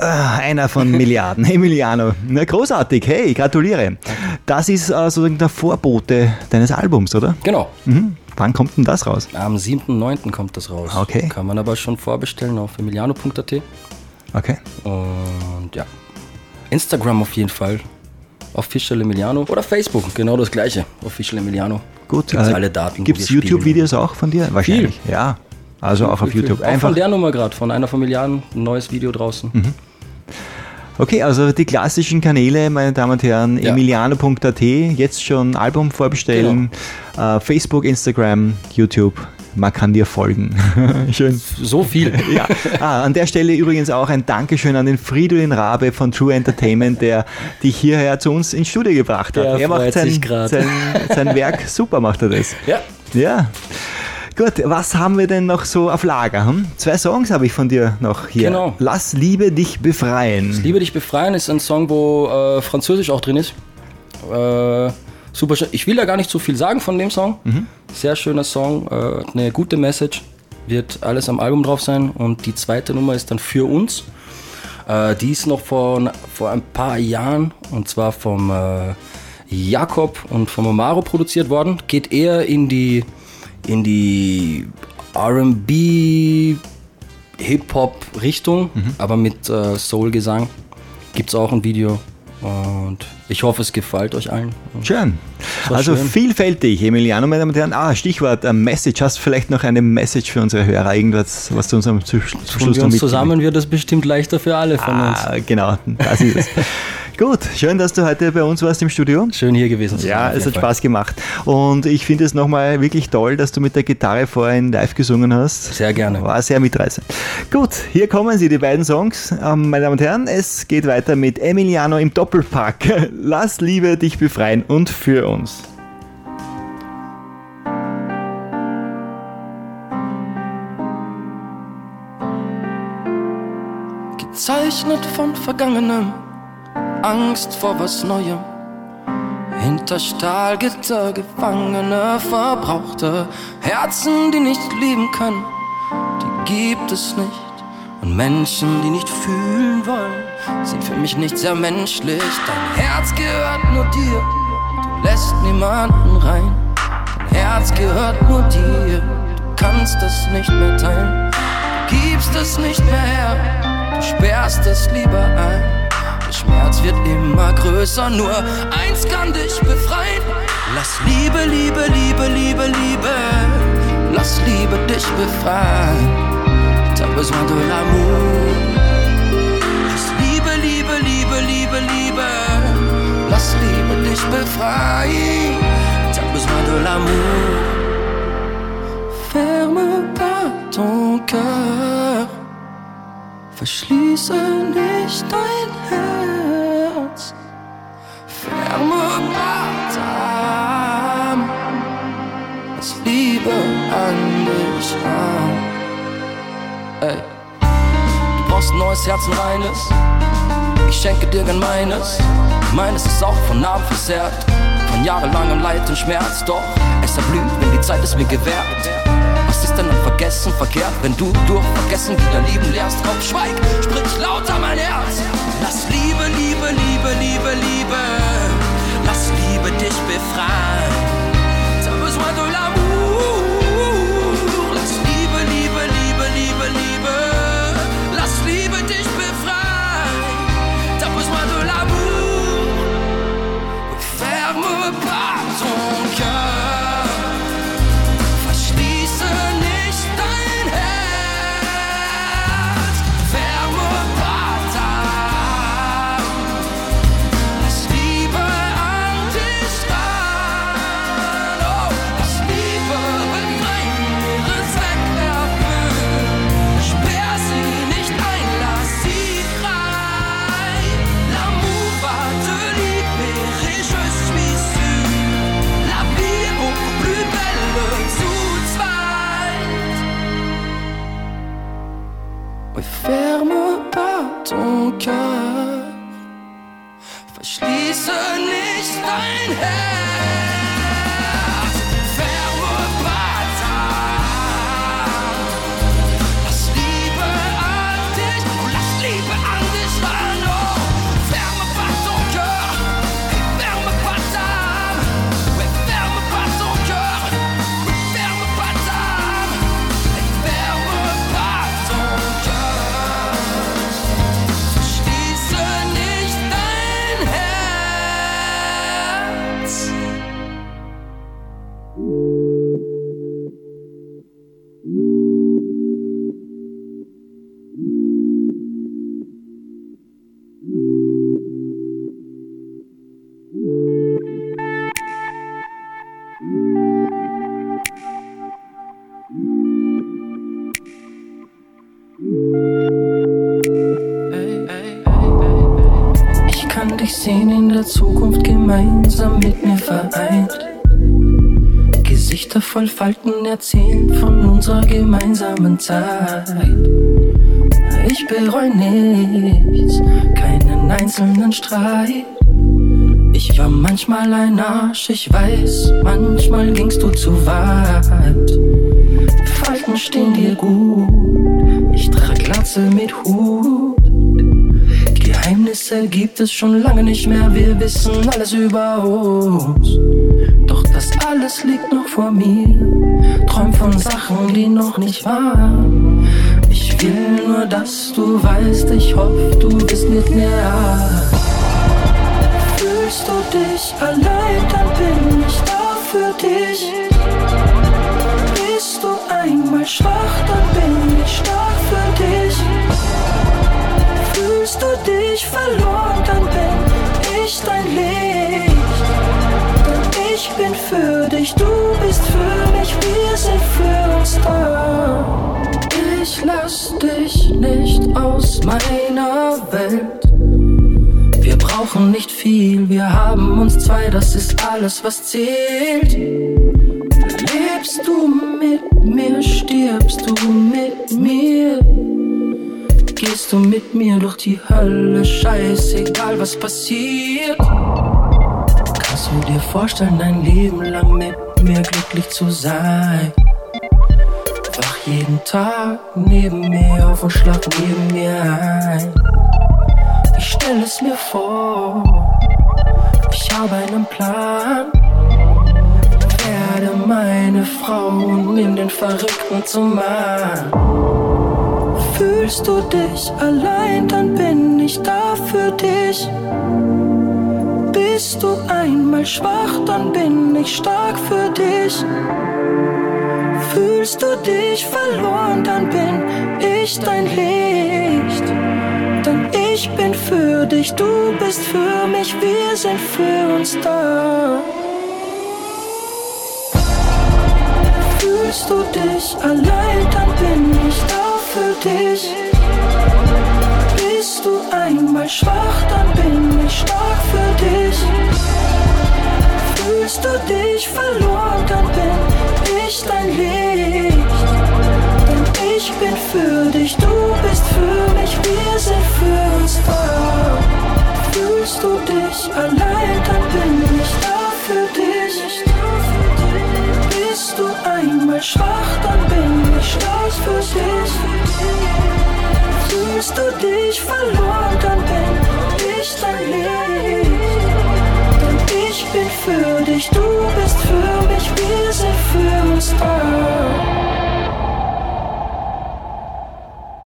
Einer von Milliarden. Emiliano. Na, großartig. Hey, gratuliere. Das ist sozusagen der Vorbote deines Albums, oder? Genau. Mhm. Wann kommt denn das raus? Am 7.9. kommt das raus. Okay. Kann man aber schon vorbestellen auf emiliano.at. Okay. Und ja, Instagram auf jeden Fall. Official Emiliano. Oder Facebook, genau das gleiche. Official Emiliano. Gut. Gibt's alle Daten. Gibt es YouTube-Videos auch von dir? Wahrscheinlich. Viel. Ja. Also auch auf YouTube. Auch Einfach. von der Nummer gerade, von einer von Milliarden, ein neues Video draußen. Mhm. Okay, also die klassischen Kanäle, meine Damen und Herren, Ja. emiliano.at, jetzt schon Album vorbestellen, Facebook, Instagram, YouTube, man kann dir folgen. Schön. So viel. Ja. An der Stelle übrigens auch ein Dankeschön an den Fridolin Rabe von True Entertainment, der dich hierher zu uns ins Studio gebracht hat. Der Er macht freut sich grad. sein Werk, super macht er das. Ja. Ja. Gut, was haben wir denn noch so auf Lager? 2 Songs habe ich von dir noch hier. Genau. Lass Liebe dich befreien. Liebe dich befreien ist ein Song, wo Französisch auch drin ist. Super schön. Ich will da gar nicht so viel sagen von dem Song. Sehr schöner Song, eine gute Message. Wird alles am Album drauf sein. Und die zweite Nummer ist dann Für uns. Die ist noch vor ein paar Jahren, und zwar vom Jakob und vom Amaro produziert worden. Geht eher in die R&B Hip-Hop-Richtung, aber mit Soul-Gesang. Gibt es auch ein Video und ich hoffe, es gefällt euch allen. Schön. Also schön. Vielfältig, Emiliano, meine Damen und Herren. Stichwort Message. Hast du vielleicht noch eine Message für unsere Hörer? Irgendwas, was du uns am Schluss Tun noch wir uns mitgibst? zusammen, wird das bestimmt leichter für alle von uns. Genau, das ist es. Gut, schön, dass du heute bei uns warst im Studio. Schön hier gewesen zu sein. Ja, auf es jeden hat Fall. Spaß gemacht. Und ich finde es nochmal wirklich toll, dass du mit der Gitarre vorhin live gesungen hast. Sehr gerne. War sehr mitreißend. Gut, hier kommen sie, die beiden Songs. Meine Damen und Herren, es geht weiter mit Emiliano im Doppelpack. Lass Liebe dich befreien und für uns. Gezeichnet von Vergangenem, Angst vor was Neuem. Hinter Stahlgitter Gefangene, verbrauchte Herzen, die nicht lieben können, die gibt es nicht. Und Menschen, die nicht fühlen wollen, sind für mich nicht sehr menschlich. Dein Herz gehört nur dir, du lässt niemanden rein. Dein Herz gehört nur dir, du kannst es nicht mehr teilen. Du gibst es nicht mehr her, du sperrst es lieber ein. Der Schmerz wird immer größer, nur eins kann dich befreien. Lass Liebe, Liebe, Liebe, Liebe, Liebe, lass Liebe dich befreien. T'as besoin de l'amour. Lass Liebe, Liebe, Liebe, Liebe, Liebe, lass Liebe dich befreien. T'as besoin de l'amour. Ferme pas ton cœur, verschließe nicht dein Herz. Ferme pas ta Âme, lass Liebe an dich ran. Ey. Du brauchst ein neues Herz, ein reines. Ich schenke dir gern meines. Meines ist auch von Narben versehrt, von jahrelangem Leid und Schmerz. Doch es erblüht, wenn die Zeit es mir gewährt. Was ist denn am Vergessen verkehrt, wenn du durch Vergessen wieder lieben lernst? Komm, schweig, sprich lauter mein Herz. Lass Liebe, Liebe, Liebe, Liebe, Liebe, lass Liebe dich befreien. T'as besoin de l'amour. Lass Liebe, Liebe, Liebe, Liebe, Liebe, lass Liebe dich befreien. T'as besoin de l'amour. Ferme pas ton cœur, verschließe nicht dein Herz. Ferme pas ta Âme, lass Liebe an dich ran. Oh, lass Liebe befreien, ihre Zwecke erfüllen. Sperr sie nicht ein, lass sie frei. L'amour va te libérer, je suis sûr. La vie est beaucoup plus belle zu zweit. Oui, ferme pas ton cœur, verschließe nicht dein Herz. Ferme pas ta Âme, lass Liebe an dich, oh, lass Liebe an dich kann dich sehen in der Zukunft gemeinsam mit mir vereint. Gesichter voll Falten erzählen von unserer gemeinsamen Zeit. Ich bereue nichts, keinen einzelnen Streit. Ich war manchmal ein Arsch, ich weiß, manchmal gingst du zu weit. Falten stehen dir gut, ich trage Glatze mit Hut. Geheimnisse gibt es schon lange nicht mehr, wir wissen alles über uns. Doch das alles liegt noch vor mir, träum von Sachen, die noch nicht waren. Ich will nur, dass du weißt, ich hoffe, du bist mit mir. Fühlst du dich allein, dann bin ich da für dich. Bist du einmal schwach, dann bin ich stark für dich. Fühlst du dich verloren, dann bin ich dein Licht. Denn ich bin für dich, du bist für mich, wir sind für uns da. Ich lass dich nicht aus meiner Welt. Wir brauchen nicht viel, wir haben uns zwei, das ist alles, was zählt. Lebst du mit mir, stirbst du mit mir. Gehst du mit mir durch die Hölle, scheißegal was passiert. Kannst du dir vorstellen, dein Leben lang mit mir glücklich zu sein? Wach jeden Tag neben mir auf und schlaf neben mir ein. Ich stell es mir vor, ich habe einen Plan. Werde meine Frau und nimm den Verrückten zum Mann. Fühlst du dich allein, dann bin ich da für dich. Bist du einmal schwach, dann bin ich stark für dich. Fühlst du dich verloren, dann bin ich dein Licht. Denn ich bin für dich, du bist für mich, wir sind für uns da. Fühlst du dich allein, dann bin ich da für dich. Bist du einmal schwach, dann bin ich stark für dich. Fühlst du dich verloren, dann bin ich dein Licht. Denn ich bin für dich, du